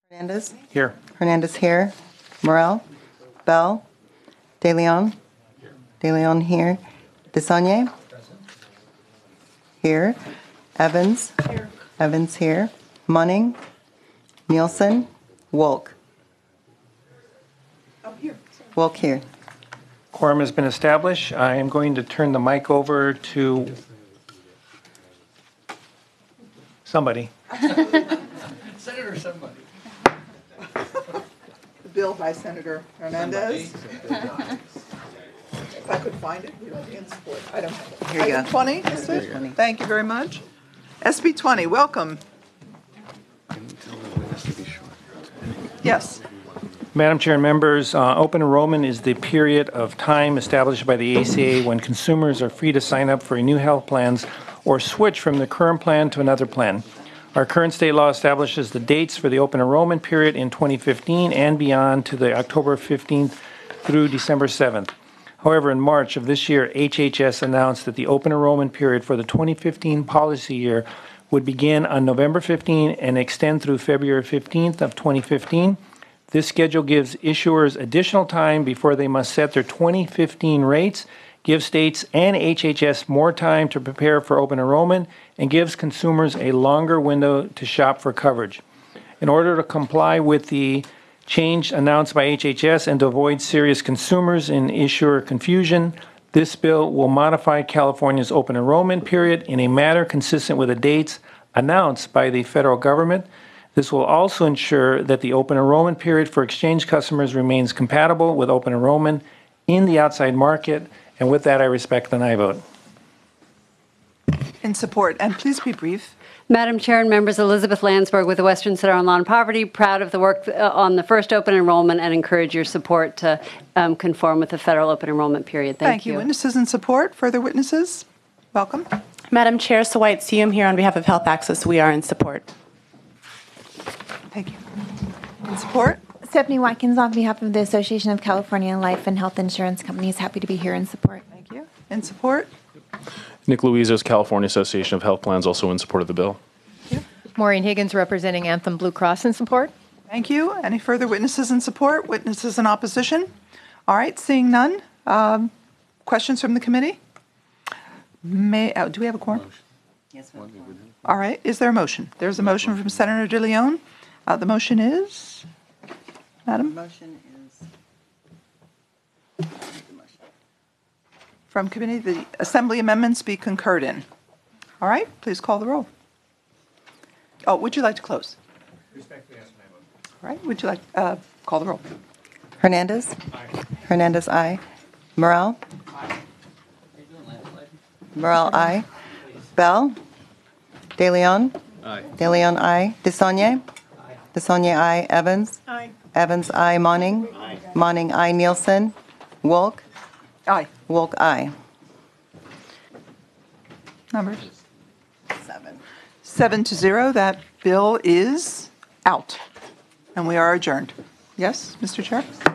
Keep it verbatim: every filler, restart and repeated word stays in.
Hernandez? Here. Hernandez here. Morel? Bell? De Leon? De Leon here. Desagne? Here. Evans? Here. Evans here. Munning? Nielsen? Wolk? Wolk here. Quorum has been established. I am going to turn the mic over to somebody. Senator somebody. The bill by Senator Hernandez. If I could find it, we don't in support. I don't have it. Here you Item go. twenty, is it? twenty. Thank you very much. S B twenty, welcome. Yes. Madam Chair and members, uh, open enrollment is the period of time established by the A C A when consumers are free to sign up for new health plans or switch from the current plan to another plan. Our current state law establishes the dates for the open enrollment period in twenty fifteen and beyond to the October fifteenth through December seventh. However, in March of this year, H H S announced that the open enrollment period for the twenty fifteen policy year would begin on November fifteenth and extend through February fifteenth of twenty fifteen. This schedule gives issuers additional time before they must set their twenty fifteen rates, gives states and H H S more time to prepare for open enrollment, and gives consumers a longer window to shop for coverage. In order to comply with the change announced by H H S and to avoid serious consumers and issuer confusion, this bill will modify California's open enrollment period in a manner consistent with the dates announced by the federal government. This will also ensure that the open enrollment period for exchange customers remains compatible with open enrollment in the outside market. And with that, I respect and I vote. In support, and please be brief. Madam Chair and members, Elizabeth Landsberg with the Western Center on Law and Poverty, proud of the work uh, on the first open enrollment and encourage your support to um, conform with the federal open enrollment period. Thank, Thank you. Witnesses in support. Further witnesses? Welcome. Madam Chair, Sawait Siyum here on behalf of Health Access. We are in support. Thank you. In support? Stephanie Watkins on behalf of the Association of California Life and Health Insurance Companies. Happy to be here in support. Thank you. In support? Nick Luizos, California Association of Health Plans, also in support of the bill. Thank you. Maureen Higgins representing Anthem Blue Cross in support. Thank you. Any further witnesses in support? Witnesses in opposition? All right, seeing none. Um, questions from the committee? May, uh, do we have a quorum? Yes, ma'am. All right, is there a motion? There's a motion from Senator De Leon. Uh, the motion is, Madam? Motion is From committee, the assembly amendments be concurred in. All right, please call the roll. Oh, would you like to close? Respectfully ask my vote. All right, would you like, uh, call the roll? Hernandez? Aye. Hernandez, aye. Morel? Morel, aye. Bell? De Leon? Aye. De Leon, aye. Desagne? Desagne, aye. Evans? Aye. Evans, aye. Monning? Monning, aye. Nielsen? Wolk? Aye. Wolk, aye. Numbers? Seven. Seven to zero, that bill is out. And we are adjourned. Yes, Mister Chair?